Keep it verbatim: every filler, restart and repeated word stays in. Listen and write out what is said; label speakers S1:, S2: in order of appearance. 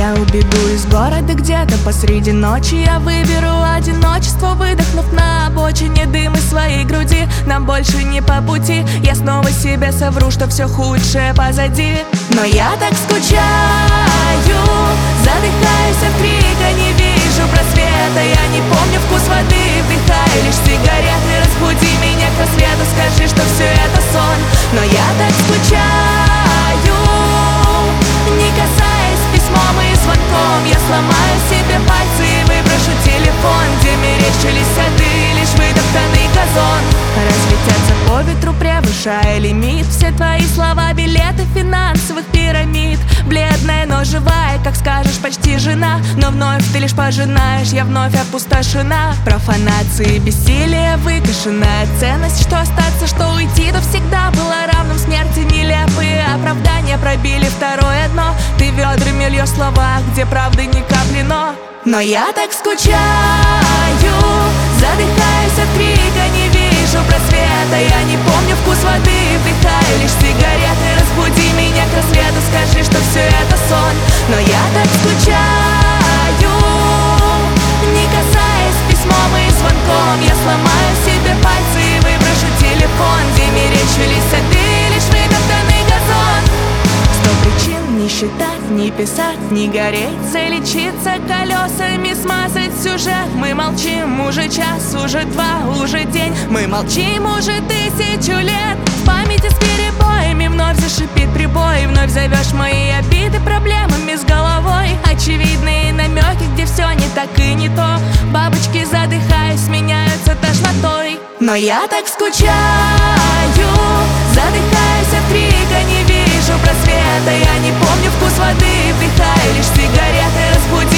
S1: я убегу из города где-то посреди ночи. Я выберу одиночество, выдохнув на обочине дым из своей груди. Нам больше не по пути, я снова себе совру, что все худшее позади. Но я так скучаю, задыхаюсь от крика, не вижу просвета. Я не помню вкус воды, вдыхаю лишь сигареты. Разбуди меня к рассвету, скажи, что все это сон. Но я так скучаю, не касаясь письмом и звонком. Я сломаю себе пальцы и выброшу телефон, где мерещились сады, лишь выдохнутый газон. Разлетятся по ветру, превышая лимит. Все твои слова, билеты финансовых пирамид. Бледная, но живая, как скажешь, почти жена. Но вновь ты лишь пожинаешь, я вновь опустошена. Профанации, бессилие, выкашенная ценность. Что остаться, что уйти, то всегда было равным смерти. Нелепые оправдания пробили второе дно. Ты ведрами льешь слова, где правды ни капли, но Но я так скучаю, задыхаюсь от крика, не вижу просвета. Я не помню вкус воды, вдыхаю лишь сигареты. Разбуди меня к рассвету, скажи, что все это сон. Но я так скучаю, не касаясь письмом и звонком. Я сломаю себе пальцы и выброшу телефон, где мерещились сады, лишь выдохнутый газон. Сто причин не считать, не писать, не гореть, залечиться колесами, смазать сюжет. Мы молчим уже час, уже два, уже день. Мы молчим уже тысячу лет. В памяти с перебоями вновь зашипит прибой. Вновь зовешь мои обиды проблемами с головой. Очевидные намеки, где все не так и не то. Бабочки, задыхаясь, меняются тошнотой. Но я так скучаю, задыхаюсь от крика, не вижу просвета. Я не помню вкус воды, вдыхаю лишь сигареты. Разбуди